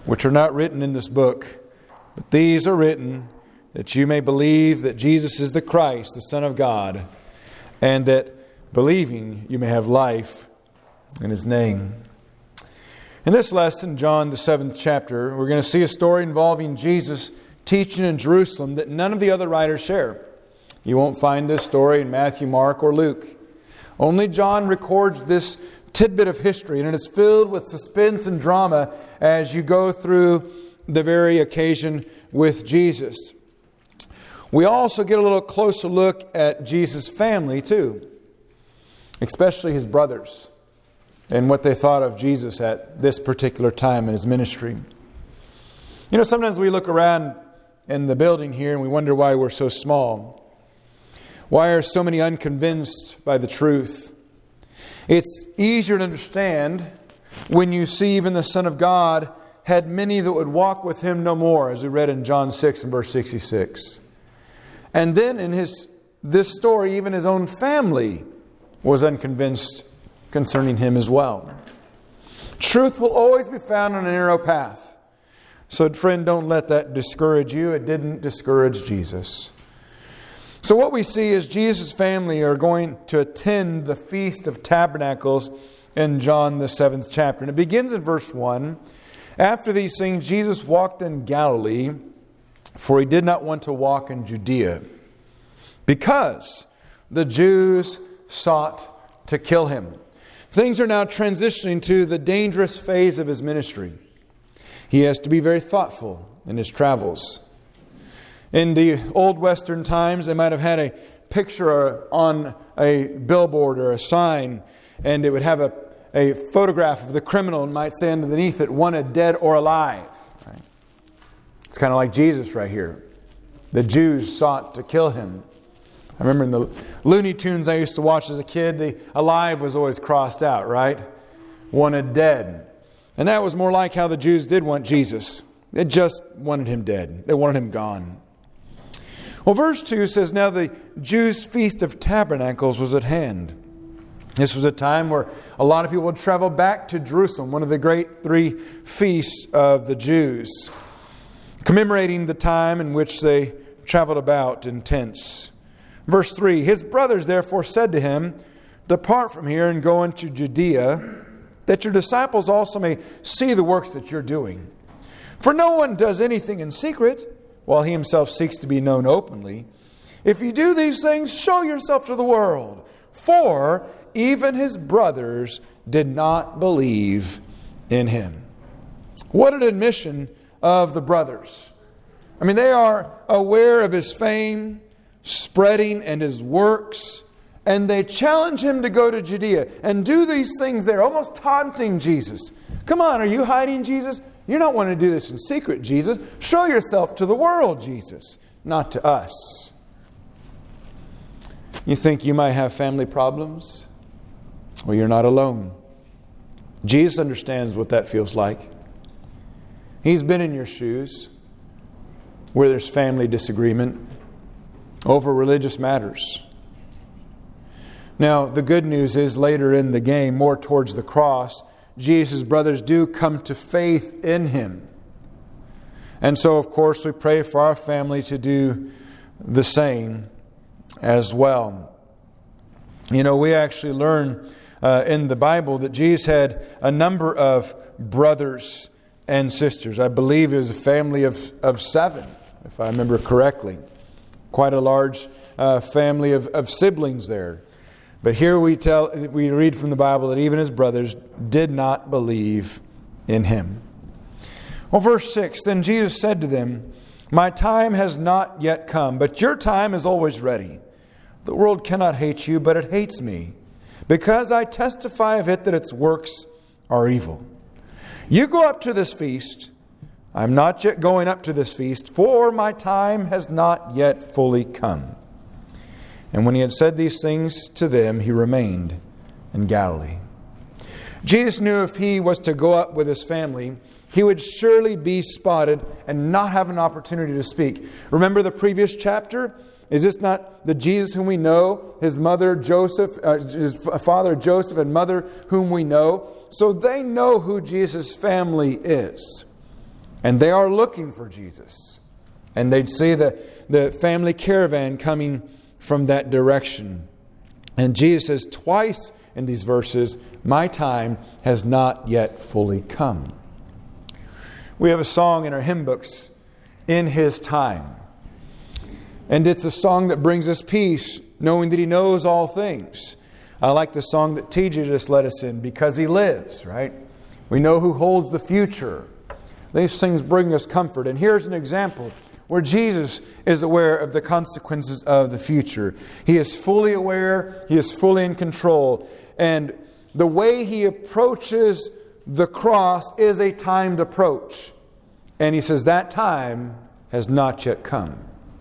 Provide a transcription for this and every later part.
which are not written in this book, but these are written that you may believe that Jesus is the Christ, the Son of God, and that believing you may have life in His name. In this lesson, John, the 7th chapter, we're going to see a story involving Jesus teaching in Jerusalem that none of the other writers share. You won't find this story in Matthew, Mark, or Luke. Only John records this tidbit of history, and it is filled with suspense and drama as you go through the very occasion with Jesus. We also get a little closer look at Jesus' family too, especially His brothers, and what they thought of Jesus at this particular time in His ministry. You know, sometimes we look around in the building here and we wonder why we're so small. Why are so many unconvinced by the truth? It's easier to understand when you see even the Son of God had many that would walk with Him no more, as we read in John 6 and verse 66. And then in this story, even His own family was unconvinced concerning Him as well. Truth will always be found on a narrow path. So friend, don't let that discourage you. It didn't discourage Jesus. So what we see is Jesus' family are going to attend the Feast of Tabernacles in John the 7th chapter. And it begins in verse 1. After these things, Jesus walked in Galilee, for He did not want to walk in Judea, because the Jews sought to kill Him. Things are now transitioning to the dangerous phase of His ministry. He has to be very thoughtful in His travels. In the old Western times, they might have had a picture on a billboard or a sign, and it would have a photograph of the criminal and might say underneath it, wanted dead or alive. Right? It's kind of like Jesus right here. The Jews sought to kill Him. I remember in the Looney Tunes I used to watch as a kid, the alive was always crossed out, right? Wanted dead. And that was more like how the Jews did want Jesus. They just wanted Him dead. They wanted Him gone. Well, verse 2 says, now the Jews' Feast of Tabernacles was at hand. This was a time where a lot of people would travel back to Jerusalem, one of the great 3 feasts of the Jews, commemorating the time in which they traveled about in tents. Verse 3, His brothers therefore said to Him, depart from here and go into Judea, that your disciples also may see the works that you're doing. For no one does anything in secret, while he himself seeks to be known openly. If you do these things, show yourself to the world. For even His brothers did not believe in Him. What an admission of the brothers. I mean, they are aware of His fame, spreading, and His works, and they challenge Him to go to Judea and do these things there, almost taunting Jesus. Come on, are you hiding, Jesus? You're not wanting to do this in secret, Jesus. Show yourself to the world, Jesus, not to us. You think you might have family problems? Well, you're not alone. Jesus understands what that feels like. He's been in your shoes where there's family disagreement over religious matters. Now, the good news is later in the game, more towards the cross, Jesus' brothers do come to faith in Him. And so, of course, we pray for our family to do the same as well. You know, we actually learn in the Bible that Jesus had a number of brothers and sisters. I believe it was a family of 7, if I remember correctly. Quite a large family of siblings there. But here we read from the Bible that even His brothers did not believe in Him. Well, verse 6, then Jesus said to them, my time has not yet come, but your time is always ready. The world cannot hate you, but it hates me, because I testify of it that its works are evil. You go up to this feast. I am not yet going up to this feast, for my time has not yet fully come. And when He had said these things to them, He remained in Galilee. Jesus knew if He was to go up with His family, He would surely be spotted and not have an opportunity to speak. Remember the previous chapter? Is this not the Jesus whom we know? His mother Joseph, His father Joseph and mother whom we know. So they know who Jesus' family is. And they are looking for Jesus. And they'd see the family caravan coming from that direction. And Jesus says twice in these verses, my time has not yet fully come. We have a song in our hymn books, In His Time. And it's a song that brings us peace, knowing that He knows all things. I like the song that TJ just led us in, Because He Lives, right? We know who holds the future. These things bring us comfort. And here's an example where Jesus is aware of the consequences of the future. He is fully aware. He is fully in control. And the way He approaches the cross is a timed approach. And He says that time has not yet come.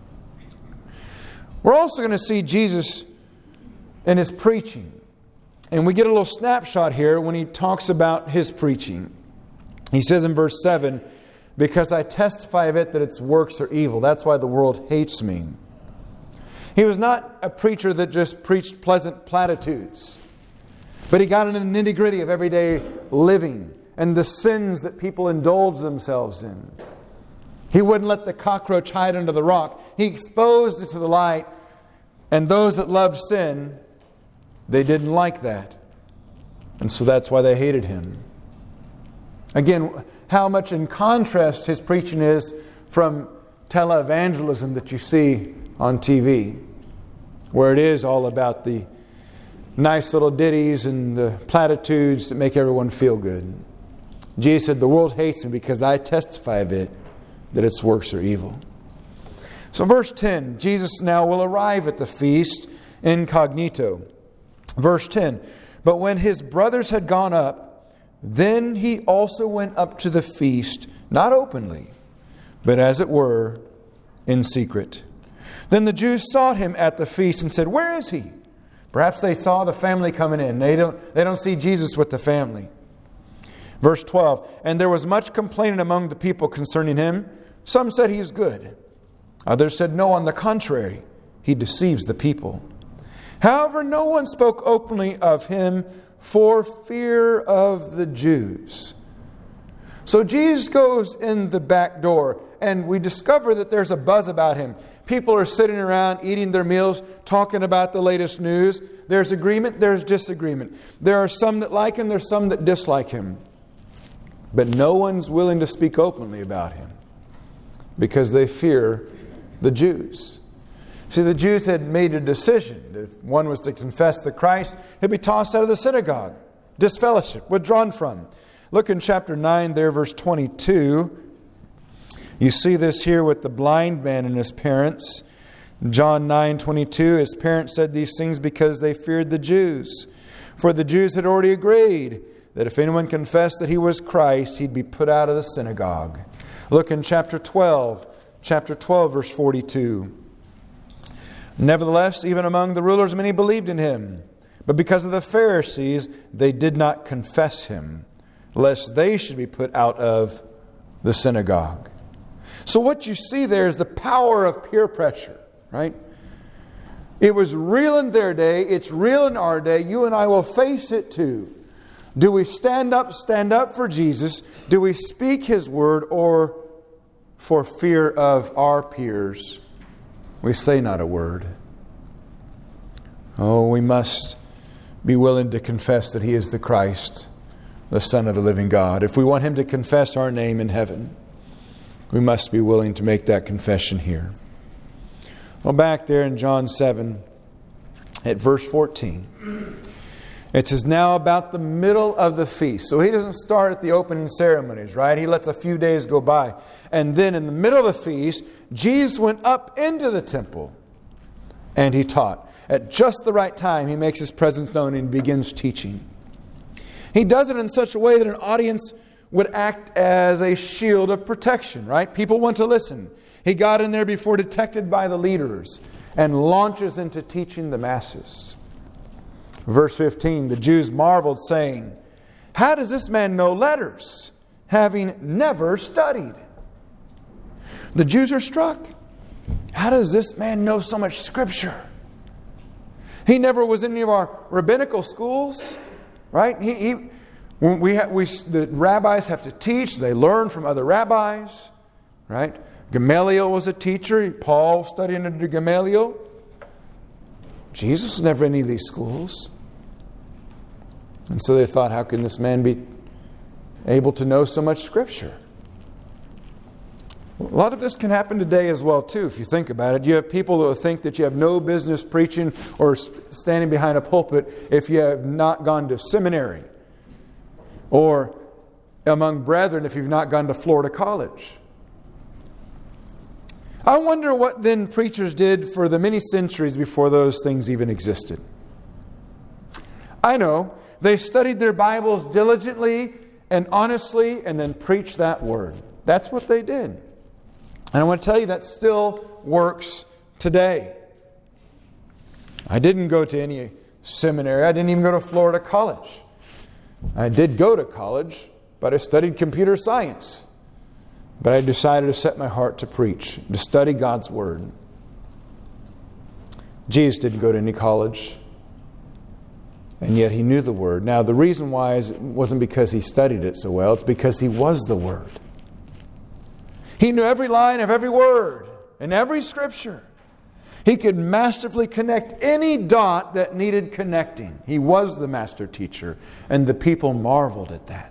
We're also going to see Jesus in His preaching. And we get a little snapshot here when He talks about His preaching. He says in verse 7, because I testify of it that its works are evil. That's why the world hates me. He was not a preacher that just preached pleasant platitudes. But He got into the nitty-gritty of everyday living and the sins that people indulge themselves in. He wouldn't let the cockroach hide under the rock. He exposed it to the light. And those that loved sin, they didn't like that. And so that's why they hated Him. Again, how much in contrast His preaching is from televangelism that you see on TV, where it is all about the nice little ditties and the platitudes that make everyone feel good. Jesus said, the world hates me because I testify of it that its works are evil. So verse 10, Jesus now will arrive at the feast incognito. Verse 10, but when His brothers had gone up, then He also went up to the feast, not openly, but as it were, in secret. Then the Jews sought Him at the feast and said, where is He? Perhaps they saw the family coming in. They don't see Jesus with the family. Verse 12, and there was much complaining among the people concerning Him. Some said He is good. Others said, no, on the contrary, He deceives the people. However, no one spoke openly of Him for fear of the Jews. So Jesus goes in the back door, and we discover that there's a buzz about Him. People are sitting around eating their meals, talking about the latest news. There's agreement, there's disagreement. There are some that like Him, there's some that dislike Him. But no one's willing to speak openly about Him because they fear the Jews. See, the Jews had made a decision that if one was to confess the Christ, he'd be tossed out of the synagogue, disfellowship, withdrawn from. Look in chapter 9 there, verse 22. You see this here with the blind man and his parents. John 9:22, his parents said these things because they feared the Jews. For the Jews had already agreed that if anyone confessed that he was Christ, he'd be put out of the synagogue. Look in chapter 12, verse 42. Nevertheless, even among the rulers, many believed in Him. But because of the Pharisees, they did not confess Him, lest they should be put out of the synagogue. So what you see there is the power of peer pressure, right? It was real in their day. It's real in our day. You and I will face it too. Do we stand up for Jesus? Do we speak His word, or for fear of our peers, we say not a word? Oh, we must be willing to confess that He is the Christ, the Son of the living God. If we want Him to confess our name in heaven, we must be willing to make that confession here. Well, back there in John 7, at verse 14, it says, now about the middle of the feast. So He doesn't start at the opening ceremonies, right? He lets a few days go by. And then in the middle of the feast, Jesus went up into the temple and He taught. At just the right time, He makes His presence known and begins teaching. He does it in such a way that an audience would act as a shield of protection, right? People want to listen. He got in there before detected by the leaders and launches into teaching the masses. Verse 15, the Jews marveled, saying, how does this man know letters, having never studied? The Jews are struck. How does this man know so much Scripture? He never was in any of our rabbinical schools, right? When the rabbis have to teach, they learn from other rabbis, right? Gamaliel was a teacher. Paul studied under Gamaliel. Jesus was never in any of these schools. And so they thought, how can this man be able to know so much Scripture? A lot of this can happen today as well, too, if you think about it. You have people that will think that you have no business preaching or standing behind a pulpit if you have not gone to seminary. Or among brethren if you've not gone to Florida college. I wonder what then preachers did for the many centuries before those things even existed. I know. They studied their Bibles diligently and honestly and then preached that word. That's what they did. And I want to tell you that still works today. I didn't go to any seminary. I didn't even go to Florida college. I did go to college, but I studied computer science. But I decided to set my heart to preach, to study God's Word. Jesus didn't go to any college, and yet He knew the Word. Now, the reason why wasn't because He studied it so well. It's because He was the Word. He knew every line of every word in every Scripture. He could masterfully connect any dot that needed connecting. He was the master teacher, and the people marveled at that.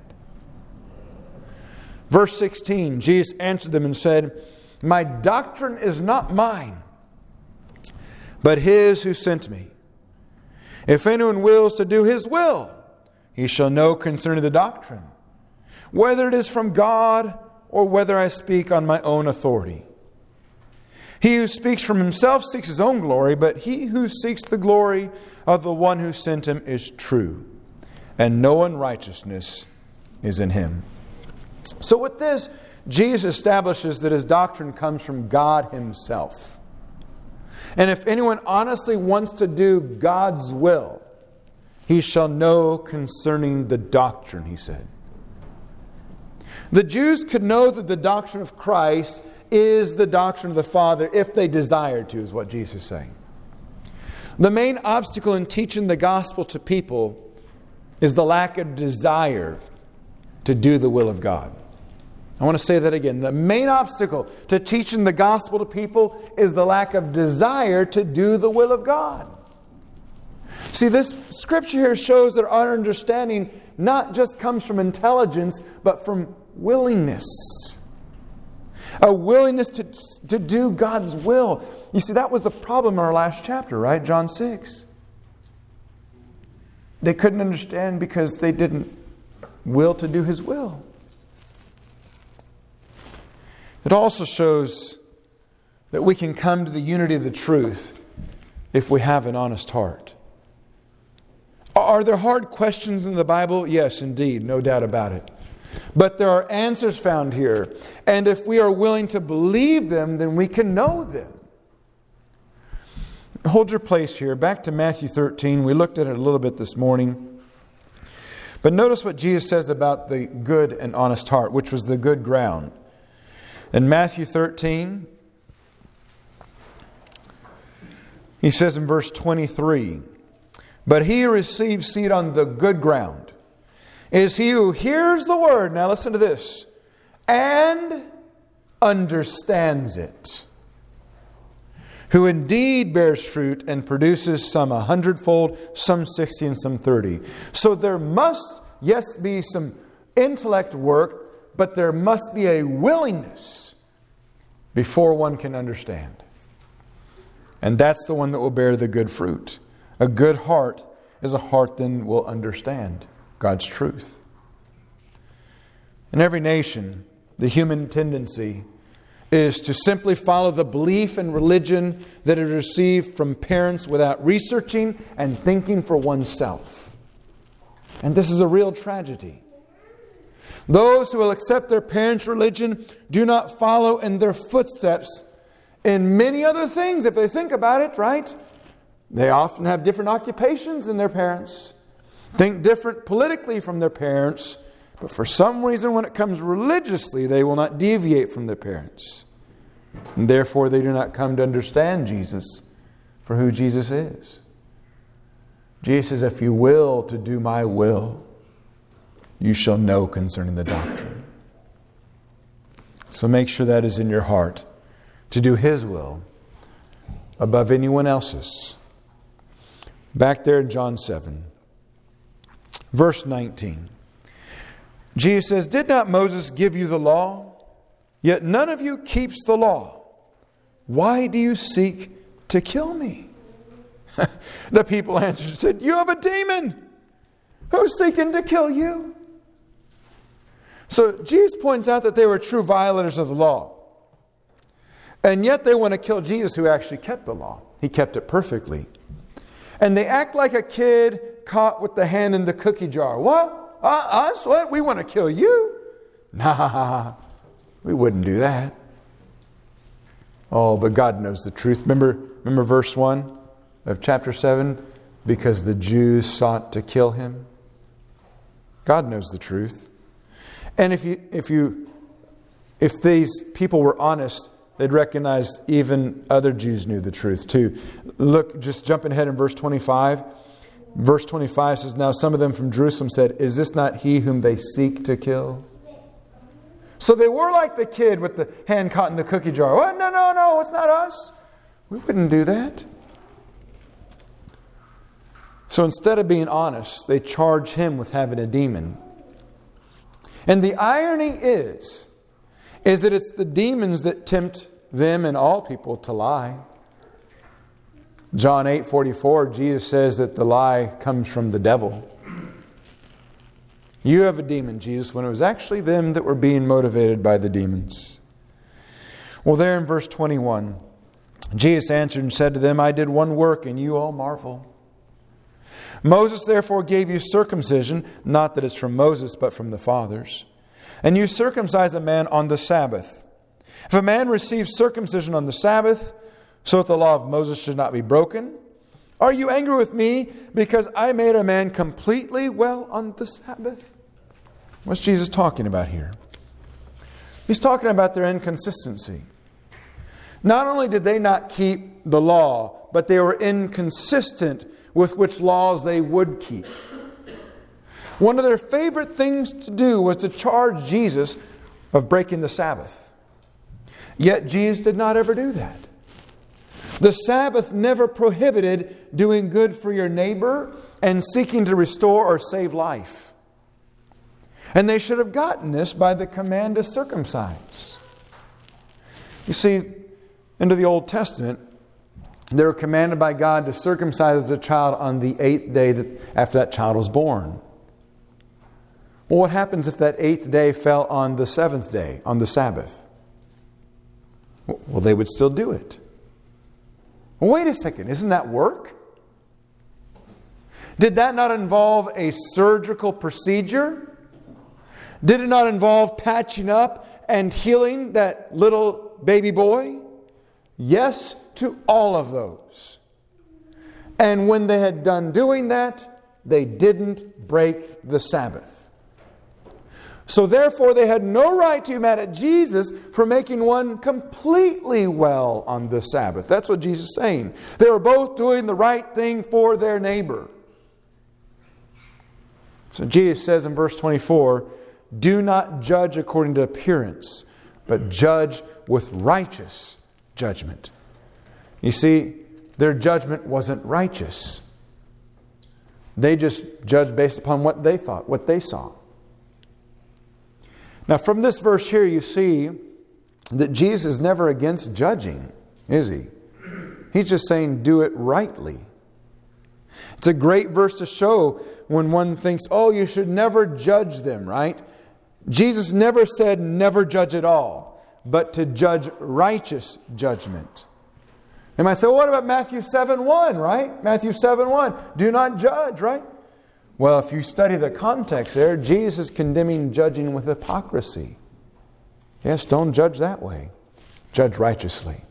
Verse 16, Jesus answered them and said, "My doctrine is not mine, but His who sent me. If anyone wills to do His will, he shall know concerning the doctrine, whether it is from God or whether I speak on my own authority. He who speaks from himself seeks his own glory, but he who seeks the glory of the one who sent him is true, and no unrighteousness is in him." So with this, Jesus establishes that His doctrine comes from God Himself. And if anyone honestly wants to do God's will, he shall know concerning the doctrine, He said. The Jews could know that the doctrine of Christ is the doctrine of the Father if they desired to, is what Jesus is saying. The main obstacle in teaching the gospel to people is the lack of desire to do the will of God. I want to say that again. The main obstacle to teaching the gospel to people is the lack of desire to do the will of God. See, this scripture here shows that our understanding not just comes from intelligence, but from willingness. A willingness to do God's will. You see, that was the problem in our last chapter, right? John 6. They couldn't understand because they didn't will to do His will. It also shows that we can come to the unity of the truth if we have an honest heart. Are there hard questions in the Bible? Yes, indeed, no doubt about it. But there are answers found here. And if we are willing to believe them, then we can know them. Hold your place here. Back to Matthew 13. We looked at it a little bit this morning. But notice what Jesus says about the good and honest heart, which was the good ground. In Matthew 13, He says in verse 23, "But he who receives seed on the good ground is he who hears the word," now listen to this, "and understands it, who indeed bears fruit and produces some 100-fold, some 60, and some 30. So there must, yes, be some intellect work, but there must be a willingness before one can understand. And that's the one that will bear the good fruit. A good heart is a heart that will understand God's truth. In every nation, the human tendency is to simply follow the belief and religion that is received from parents without researching and thinking for oneself. And this is a real tragedy. Those who will accept their parents' religion do not follow in their footsteps in many other things, if they think about it, right? They often have different occupations than their parents, think different politically from their parents, but for some reason when it comes religiously, they will not deviate from their parents. And therefore, they do not come to understand Jesus for who Jesus is. Jesus says, if you will to do my will, you shall know concerning the doctrine. So make sure that is in your heart, to do His will above anyone else's. Back there in John 7, verse 19. Jesus says, "Did not Moses give you the law? Yet none of you keeps the law. Why do you seek to kill me?" The people answered and said, "You have a demon. Who's seeking to kill you?" So Jesus points out that they were true violators of the law. And yet they want to kill Jesus, who actually kept the law. He kept it perfectly. And they act like a kid caught with the hand in the cookie jar. What? Us? What? We want to kill you? Nah, we wouldn't do that. Oh, but God knows the truth. Remember verse 1 of chapter 7? Because the Jews sought to kill Him. God knows the truth. And if these people were honest, they'd recognize even other Jews knew the truth too. Look, just jumping ahead in verse 25. Verse 25 says, "Now some of them from Jerusalem said, 'Is this not He whom they seek to kill?'" So they were like the kid with the hand caught in the cookie jar. "What? No, it's not us. We wouldn't do that." So instead of being honest, they charge Him with having a demon. And the irony is that it's the demons that tempt them and all people to lie. John 8:44, Jesus says that the lie comes from the devil. You have a demon, Jesus, when it was actually them that were being motivated by the demons. Well, there in verse 21, Jesus answered and said to them, "I did one work, and you all marvel. Moses therefore gave you circumcision, not that it's from Moses, but from the fathers. And you circumcise a man on the Sabbath. If a man receives circumcision on the Sabbath, so that the law of Moses should not be broken, are you angry with me because I made a man completely well on the Sabbath?" What's Jesus talking about here? He's talking about their inconsistency. Not only did they not keep the law, but they were inconsistent with which laws they would keep. One of their favorite things to do was to charge Jesus of breaking the Sabbath. Yet Jesus did not ever do that. The Sabbath never prohibited doing good for your neighbor and seeking to restore or save life. And they should have gotten this by the command to circumcise. You see, into the Old Testament, they were commanded by God to circumcise a child on the 8th day after that child was born. Well, what happens if that 8th day fell on the 7th day, on the Sabbath? Well, they would still do it. Well, wait a second, isn't that work? Did that not involve a surgical procedure? Did it not involve patching up and healing that little baby boy? Yes, to all of those. And when they had done doing that, they didn't break the Sabbath. So therefore, they had no right to be mad at Jesus for making one completely well on the Sabbath. That's what Jesus is saying. They were both doing the right thing for their neighbor. So Jesus says in verse 24, "Do not judge according to appearance, but judge with righteous judgment." You see, their judgment wasn't righteous. They just judged based upon what they thought, what they saw. Now, from this verse here, you see that Jesus is never against judging, is He? He's just saying, do it rightly. It's a great verse to show when one thinks, oh, you should never judge them, right? Jesus never said never judge at all, but to judge righteous judgment. You might say, well, what about Matthew 7:1, right? Matthew 7:1, do not judge, right? Well, if you study the context there, Jesus is condemning judging with hypocrisy. Yes, don't judge that way. Judge righteously.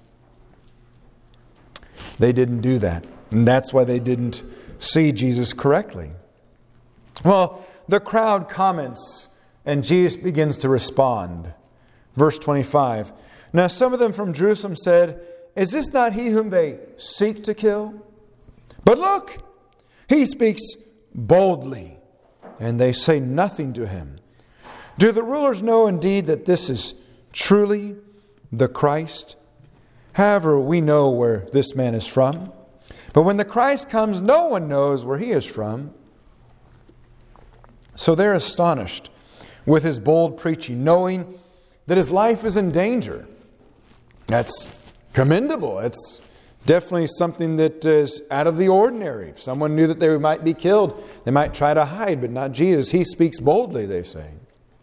They didn't do that. And that's why they didn't see Jesus correctly. Well, the crowd comments and Jesus begins to respond. Verse 25. Now some of them from Jerusalem said, "Is this not He whom they seek to kill? But look, He speaks boldly. and they say nothing to him. Do the rulers know indeed that this is truly the Christ? However, we know where this man is from. But when the Christ comes, no one knows where he is from. So they're astonished with his bold preaching, knowing that his life is in danger. That's commendable. It's definitely something that is out of the ordinary. If someone knew that they might be killed, they might try to hide, but not Jesus. He speaks boldly, they say.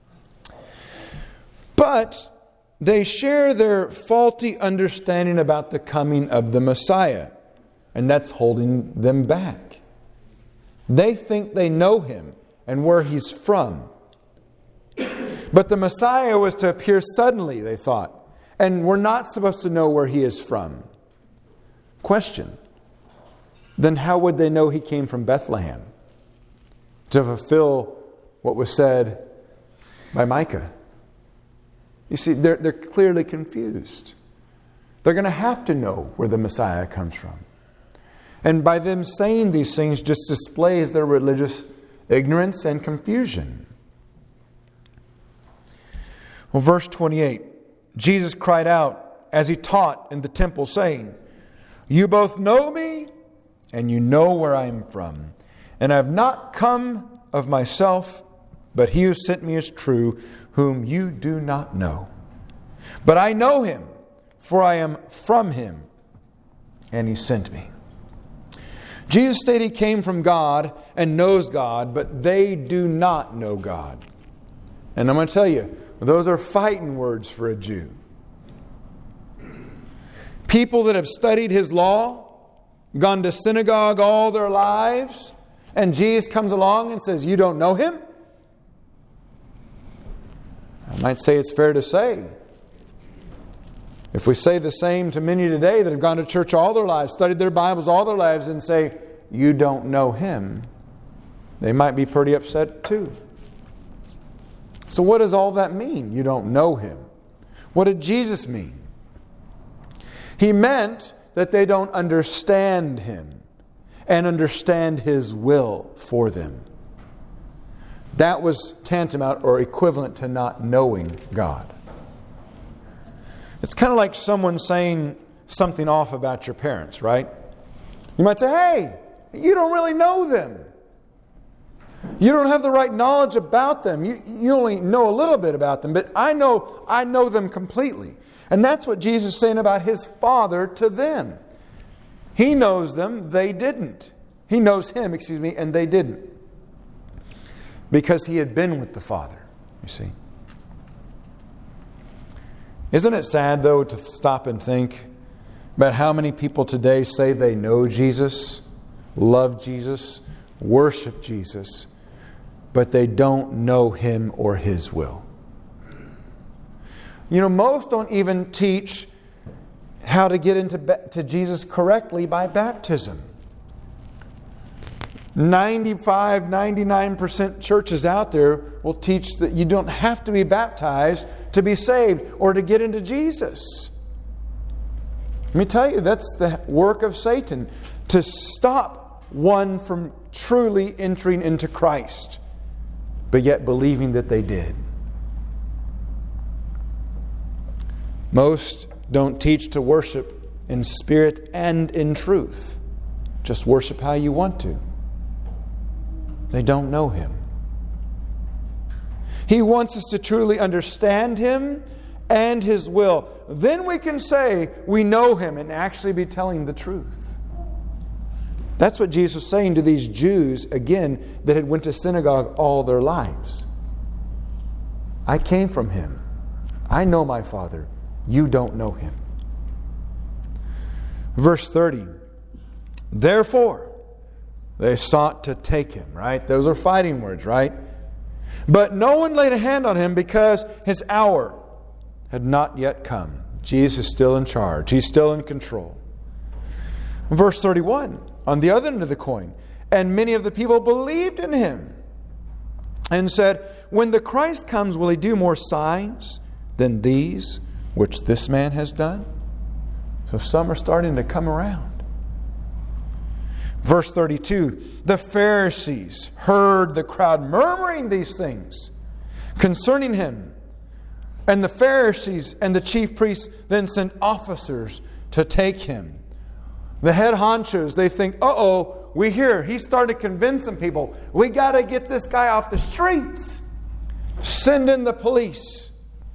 But they share their faulty understanding about the coming of the Messiah, and that's holding them back. They think they know him and where he's from. But the Messiah was to appear suddenly, they thought, and we're not supposed to know where he is from. Question: then how would they know he came from Bethlehem? To fulfill what was said by Micah. You see, they're clearly confused. They're going to have to know where the Messiah comes from. And by them saying these things just displays their religious ignorance and confusion. Well, verse 28, Jesus cried out as he taught in the temple, saying, "You both know me, and you know where I am from. And I have not come of myself, but he who sent me is true, whom you do not know. But I know him, for I am from him, and he sent me." Jesus stated he came from God and knows God, but they do not know God. And I'm going to tell you, those are fighting words for a Jew. People that have studied his law, gone to synagogue all their lives, and Jesus comes along and says, "You don't know him?" I might say it's fair to say. If we say the same to many today that have gone to church all their lives, studied their Bibles all their lives, and say, "You don't know him," they might be pretty upset too. So what does all that mean? You don't know him. What did Jesus mean? He meant that they don't understand him and understand his will for them. That was tantamount or equivalent to not knowing God. It's kind of like someone saying something off about your parents, right? You might say, "Hey, you don't really know them. You don't have the right knowledge about them. You only know a little bit about them, but I know them completely." And that's what Jesus is saying about his Father to them. He knows them, they didn't. He knows him, and they didn't. Because he had been with the Father, you see. Isn't it sad, though, to stop and think about how many people today say they know Jesus, love Jesus, worship Jesus, but they don't know him or his will? You know, most don't even teach how to get into Jesus correctly by baptism. 99% churches out there will teach that you don't have to be baptized to be saved or to get into Jesus. Let me tell you, that's the work of Satan, to stop one from truly entering into Christ, but yet believing that they did. Most don't teach to worship in spirit and in truth. Just worship how you want to. They don't know him. He wants us to truly understand him and his will. Then we can say we know him and actually be telling the truth. That's what Jesus was saying to these Jews, again, that had went to synagogue all their lives. I came from him. I know my Father. You don't know him. Verse 30. Therefore, they sought to take him, right? Those are fighting words, right? But no one laid a hand on him because his hour had not yet come. Jesus is still in charge. He's still in control. Verse 31, on the other end of the coin, and many of the people believed in him and said, "When the Christ comes, will he do more signs than these which this man has done?" So some are starting to come around. Verse 32, the Pharisees heard the crowd murmuring these things concerning him. And the Pharisees and the chief priests then sent officers to take him. The head honchos, they think, we hear he started convincing people. We got to get this guy off the streets. Send in the police.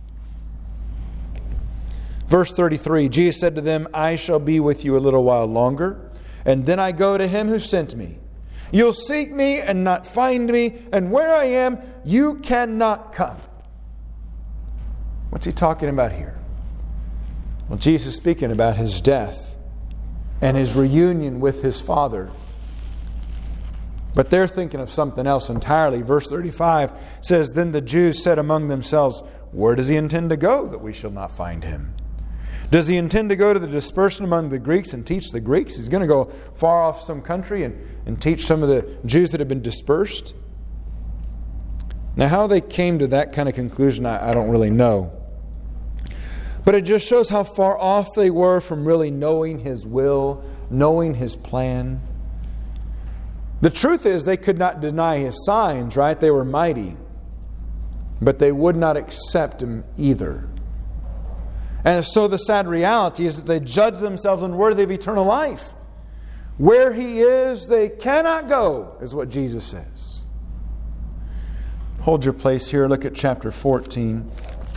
Verse 33, Jesus said to them, I shall be with you a little while longer, and then I go to him who sent me. You'll seek me and not find me, and where I am, you cannot come. What's he talking about here? Well, Jesus is speaking about his death and his reunion with his Father. But they're thinking of something else entirely. Verse 35 says, Then the Jews said among themselves, Where does he intend to go that we shall not find him? Does he intend to go to the dispersion among the Greeks and teach the Greeks? He's going to go far off some country and teach some of the Jews that have been dispersed? Now, how they came to that kind of conclusion, I don't really know. But it just shows how far off they were from really knowing his will, knowing his plan. The truth is, they could not deny his signs, right? They were mighty. But they would not accept him either. And so the sad reality is that they judge themselves unworthy of eternal life. Where he is, they cannot go, is what Jesus says. Hold your place here. Look at chapter 14.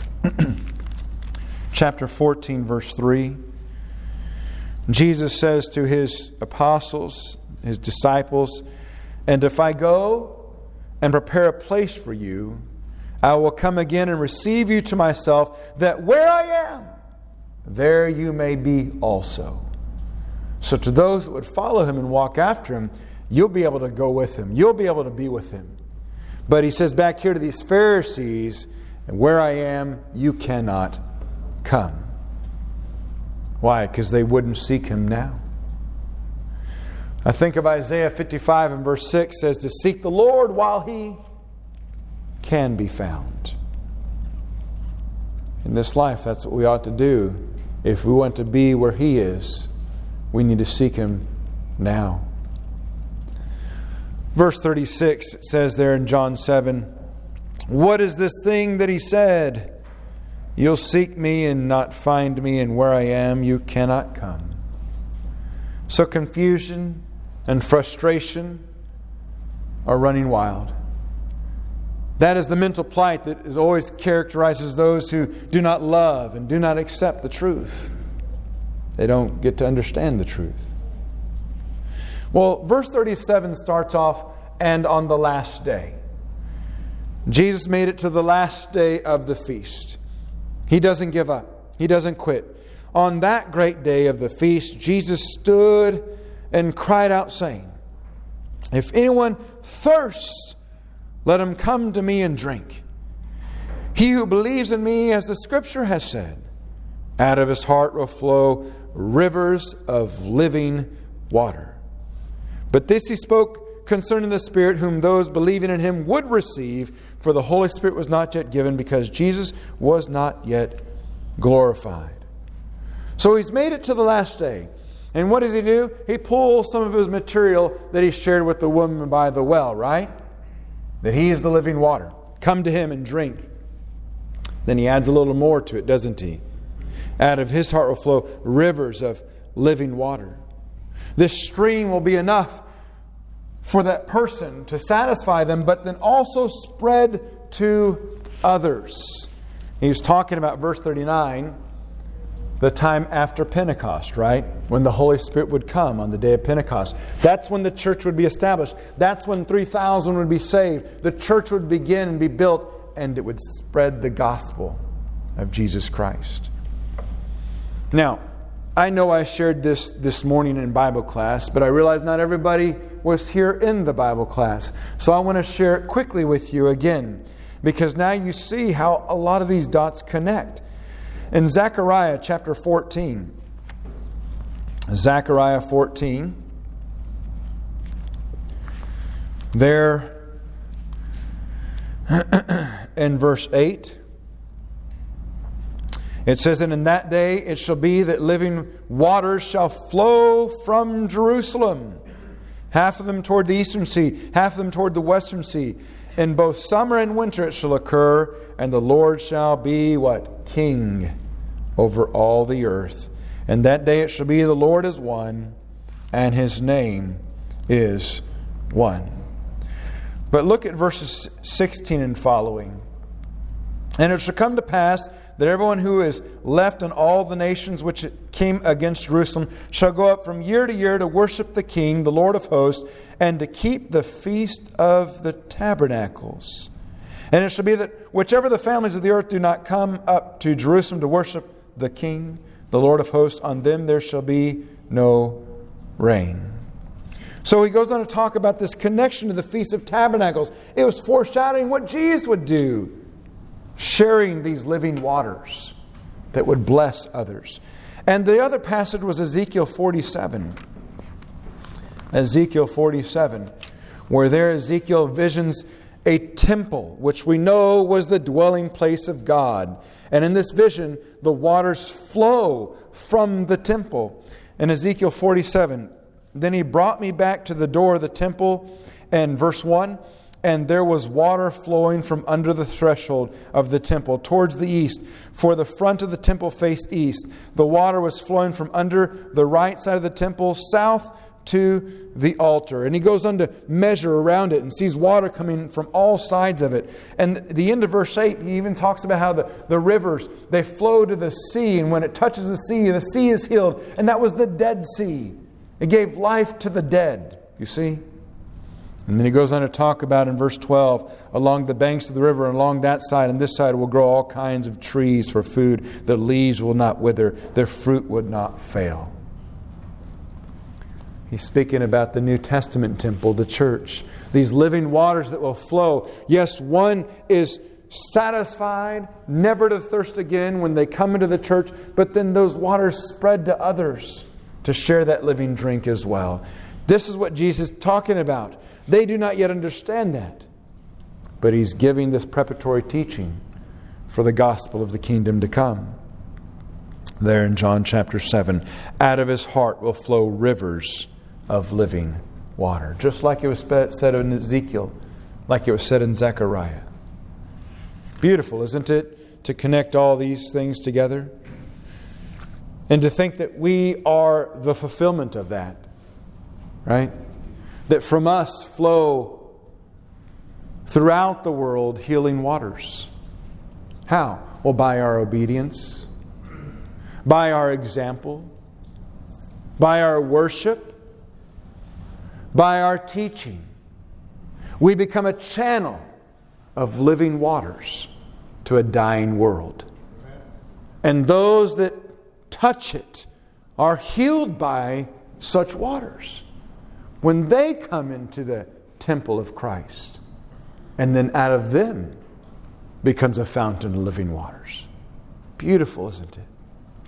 Chapter 14, verse 3. Jesus says to his apostles, his disciples, And if I go and prepare a place for you, I will come again and receive you to myself, that where I am, there you may be also. So to those that would follow him and walk after him, you'll be able to go with him. You'll be able to be with him. But he says back here to these Pharisees, And where I am, you cannot come. Why? Because they wouldn't seek him now. I think of Isaiah 55 and verse 6 says to seek the Lord while he can be found. In this life, that's what we ought to do. If we want to be where he is, we need to seek him now. Verse 36 says there in John 7, What is this thing that he said? You'll seek me and not find me, and where I am, you cannot come. So confusion and frustration are running wild. That is the mental plight that is always characterizes those who do not love and do not accept the truth. They don't get to understand the truth. Well, verse 37 starts off, and on the last day. Jesus made it to the last day of the feast. He doesn't give up. He doesn't quit. On that great day of the feast, Jesus stood and cried out, saying, If anyone thirsts, let him come to me and drink. He who believes in me, as the Scripture has said, out of his heart will flow rivers of living water. But this he spoke concerning the Spirit, whom those believing in him would receive, for the Holy Spirit was not yet given, because Jesus was not yet glorified. So he's made it to the last day. And what does he do? He pulls some of his material that he shared with the woman by the well, right? That he is the living water. Come to him and drink. Then he adds a little more to it, doesn't he? Out of his heart will flow rivers of living water. This stream will be enough for that person to satisfy them, but then also spread to others. He was talking about verse 39, the time after Pentecost, right? When the Holy Spirit would come on the day of Pentecost. That's when the church would be established. That's when 3,000 would be saved. The church would begin and be built, and it would spread the gospel of Jesus Christ. Now, I know I shared this morning in Bible class, but I realize not everybody was here in the Bible class. So I want to share it quickly with you again, because now you see how a lot of these dots connect. In Zechariah chapter 14, Zechariah 14, there in verse 8, it says, And in that day it shall be that living waters shall flow from Jerusalem half of them toward the eastern sea, half of them toward the western sea. In both summer and winter it shall occur, and the Lord shall be" what? "King over all the earth. And that day it shall be, the Lord is one, and His name is one." But look at verses 16 and following. "And it shall come to pass that everyone who is left in all the nations which came against Jerusalem shall go up from year to year to worship the King, the Lord of hosts, and to keep the feast of the tabernacles. And it shall be that whichever the families of the earth do not come up to Jerusalem to worship the King, the Lord of hosts, on them there shall be no rain." So he goes on to talk about this connection to the Feast of Tabernacles. It was foreshadowing what Jesus would do, sharing these living waters that would bless others. And the other passage was Ezekiel 47. Ezekiel 47, where there Ezekiel visions a temple, which we know was the dwelling place of God. And in this vision, the waters flow from the temple. In Ezekiel 47, "Then he brought me back to the door of the temple," and verse 1, "and there was water flowing from under the threshold of the temple towards the east, for the front of the temple faced east. The water was flowing from under the right side of the temple south to the altar." And he goes on to measure around it and sees water coming from all sides of it. And the end of verse 8, he even talks about how the rivers, they flow to the sea, and when it touches the sea is healed. And that was the Dead Sea. It gave life to the dead, you see. And then he goes on to talk about in verse 12, "Along the banks of the river, and along that side and this side will grow all kinds of trees for food. Their leaves will not wither, their fruit would not fail." He's speaking about the New Testament temple, the church. These living waters that will flow. Yes, one is satisfied, never to thirst again when they come into the church, but then those waters spread to others to share that living drink as well. This is what Jesus is talking about. They do not yet understand that. But He's giving this preparatory teaching for the gospel of the kingdom to come. There in John chapter 7, "Out of his heart will flow rivers of living water." Just like it was said in Ezekiel, like it was said in Zechariah. Beautiful, isn't it, to connect all these things together? And to think that we are the fulfillment of that, right? That from us flow throughout the world healing waters. How? Well, by our obedience, by our example, by our worship, by our teaching. We become a channel of living waters to a dying world. And those that touch it are healed by such waters when they come into the temple of Christ. And then out of them becomes a fountain of living waters. Beautiful, isn't it?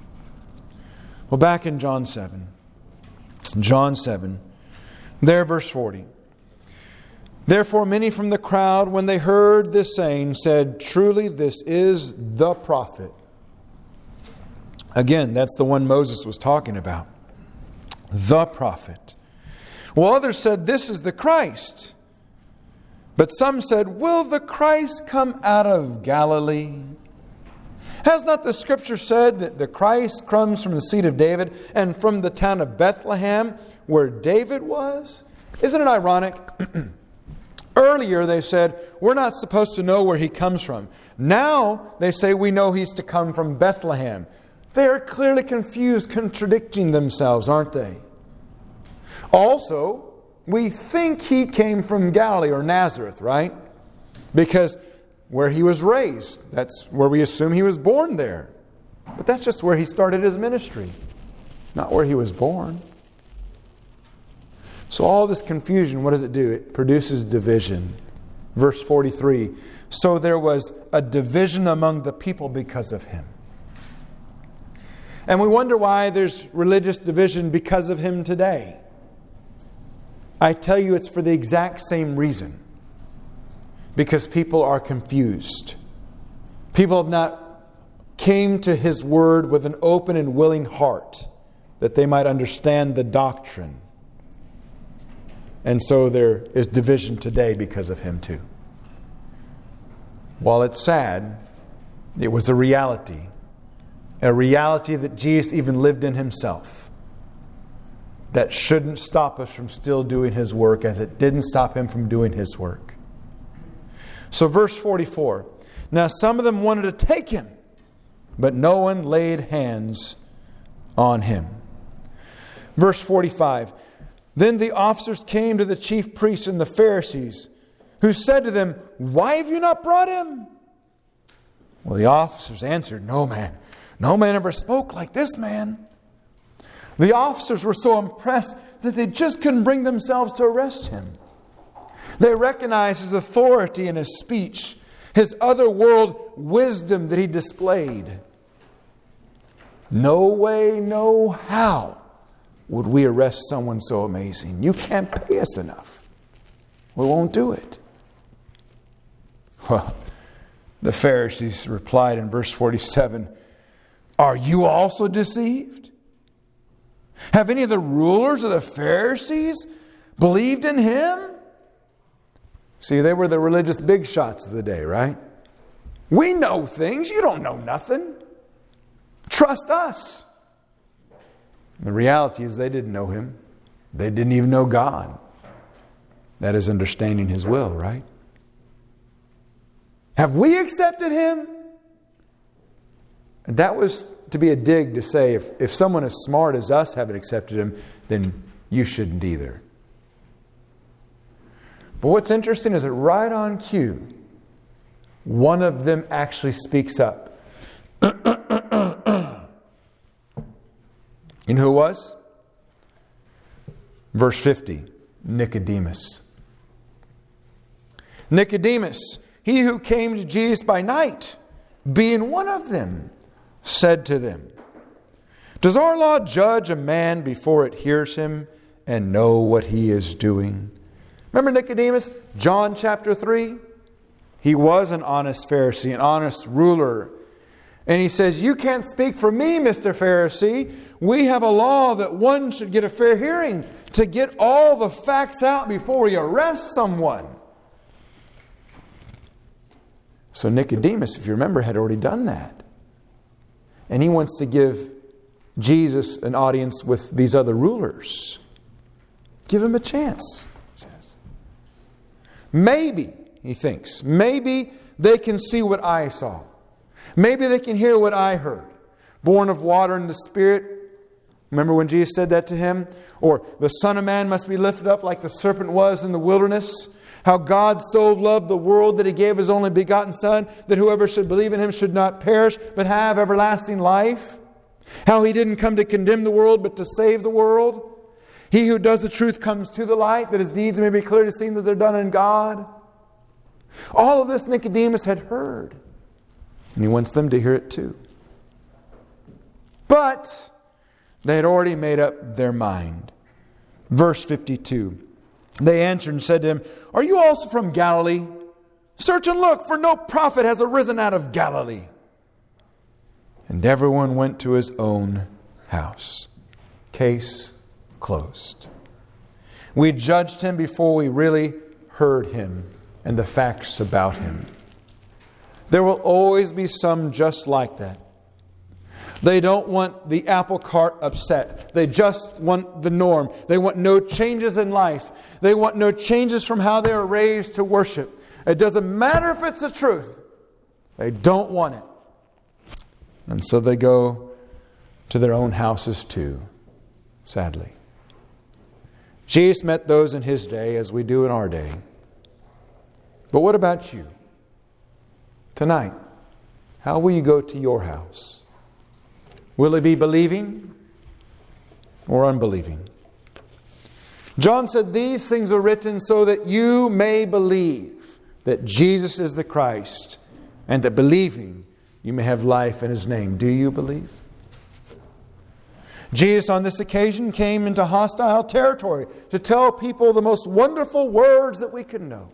Well, back in John 7. John 7, there verse 40. "Therefore many from the crowd, when they heard this saying, said, 'Truly this is the prophet.'" Again, that's the one Moses was talking about. The prophet. "Well, others said, 'This is the Christ.' But some said, 'Will the Christ come out of Galilee? Has not the Scripture said that the Christ comes from the seed of David and from the town of Bethlehem where David was?'" Isn't it ironic? Earlier they said, we're not supposed to know where He comes from. Now they say we know He's to come from Bethlehem. They are clearly confused, contradicting themselves, aren't they? Also, we think He came from Galilee or Nazareth, right? Because where He was raised, that's where we assume He was born there. But that's just where He started His ministry, not where He was born. So all this confusion, what does it do? It produces division. Verse 43, "So there was a division among the people because of Him." And we wonder why there's religious division because of Him today. I tell you, it's for the exact same reason. Because people are confused. People have not came to His Word with an open and willing heart that they might understand the doctrine. And so there is division today because of him too. While it's sad, it was a reality that Jesus even lived in himself, that shouldn't stop us from still doing his work as it didn't stop him from doing his work. So verse 44, now some of them wanted to take him, but no one laid hands on him. Verse 45, then the officers came to the chief priests and the Pharisees, who said to them, why have you not brought him? Well, the officers answered, no man ever spoke like this man. The officers were so impressed that they just couldn't bring themselves to arrest him. They recognized his authority in his speech, his otherworld wisdom that he displayed. No way, no how would we arrest someone so amazing. You can't pay us enough. We won't do it. Well, the Pharisees replied in verse 47, are you also deceived? Have any of the rulers of the Pharisees believed in him? See, they were the religious big shots of the day, right? We know things. You don't know nothing. Trust us. The reality is they didn't know him. They didn't even know God. That is understanding his will, right? Have we accepted him? And that was to be a dig to say, if someone as smart as us haven't accepted him, then you shouldn't either. But what's interesting is that right on cue, one of them actually speaks up. You know who it was? Verse 50, Nicodemus. Nicodemus, he who came to Jesus by night, being one of them, said to them, does our law judge a man before it hears him and know what he is doing? Remember Nicodemus, John chapter 3? He was an honest Pharisee, an honest ruler. And he says, you can't speak for me, Mr. Pharisee. We have a law that one should get a fair hearing to get all the facts out before we arrest someone. So Nicodemus, if you remember, had already done that. And he wants to give Jesus an audience with these other rulers. Give him a chance, he says. Maybe, he thinks, maybe they can see what I saw. Maybe they can hear what I heard. Born of water and the Spirit. Remember when Jesus said that to him? Or the Son of Man must be lifted up like the serpent was in the wilderness. How God so loved the world that He gave His only begotten Son, that whoever should believe in Him should not perish, but have everlasting life. How He didn't come to condemn the world, but to save the world. He who does the truth comes to the light, that his deeds may be clearly seen that they're done in God. All of this Nicodemus had heard. And he wants them to hear it too. But they had already made up their mind. Verse 52. They answered and said to him, are you also from Galilee? Search and look, for no prophet has arisen out of Galilee. And everyone went to his own house. Case closed. We judged him before we really heard him and the facts about him. There will always be some just like that. They don't want the apple cart upset. They just want the norm. They want no changes in life. They want no changes from how they were raised to worship. It doesn't matter if it's the truth. They don't want it. And so they go to their own houses too, sadly. Jesus met those in His day as we do in our day. But what about you? Tonight, how will you go to your house? Will it be believing or unbelieving? John said, these things are written so that you may believe that Jesus is the Christ, and that believing you may have life in His name. Do you believe? Jesus on this occasion came into hostile territory to tell people the most wonderful words that we could know.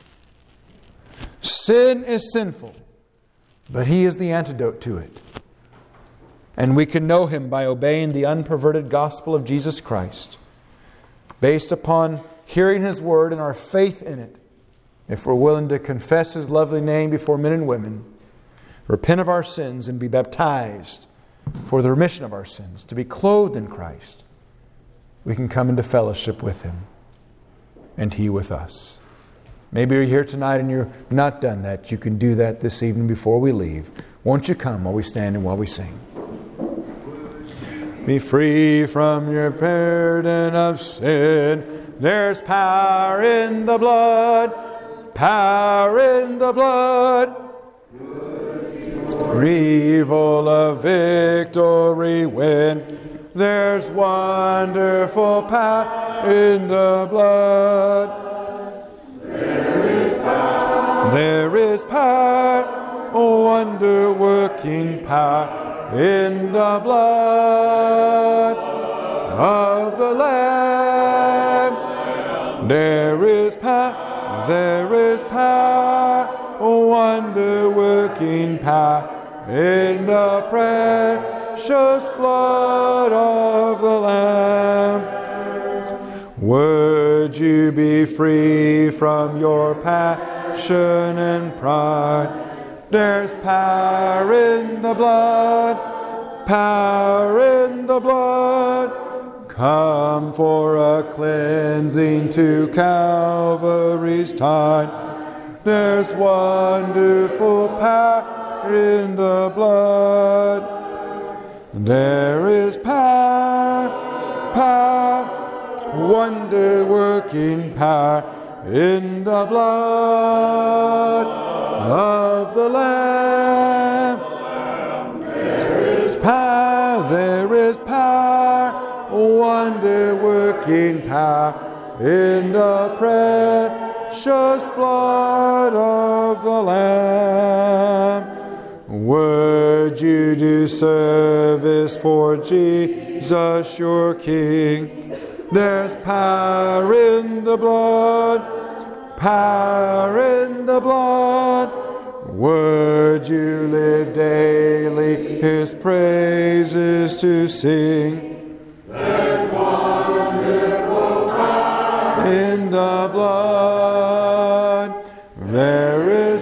Sin is sinful, but He is the antidote to it. And we can know Him by obeying the unperverted gospel of Jesus Christ, based upon hearing His Word and our faith in it, if we're willing to confess His lovely name before men and women, repent of our sins and be baptized for the remission of our sins, to be clothed in Christ, we can come into fellowship with Him and He with us. Maybe you're here tonight and you're not done that. You can do that this evening before we leave. Won't you come while we stand and while we sing? Be free from your burden of sin. There's power in the blood. Power in the blood. Evil of victory win. There's wonderful power in the blood. There is power, wonder-working power in the blood of the Lamb. There is power, wonder-working power in the precious blood of the Lamb. Would you be free from your passion and pride? There's power in the blood, power in the blood. Come for a cleansing to Calvary's tide. There's wonderful power in the blood. There is power, wonder-working power in the blood of the Lamb. There is power, wonder-working power in the precious blood of the Lamb. Would you do service for Jesus your King? There's power in the blood, power in the blood. Would you live daily His praises to sing? There's wonderful power in the blood. There is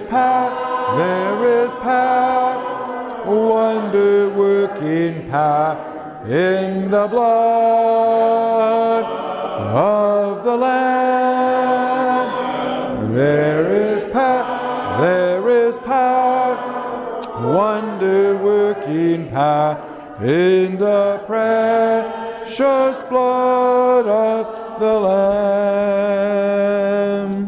power, wonder-working power in the blood of the Lamb. There is power, wonder-working power in the precious blood of the Lamb.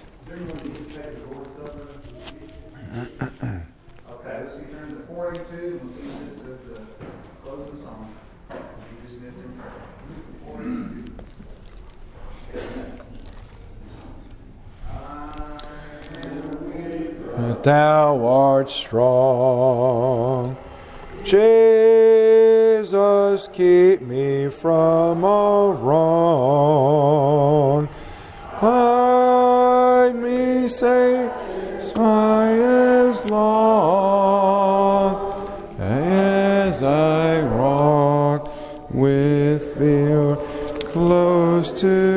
Okay, let's return to 482. We'll see this as the close of the song. You just missed in prayer. 482. But Thou art strong. Jesus, keep me from all wrong. Hide me safe as long as I walk with Thee close to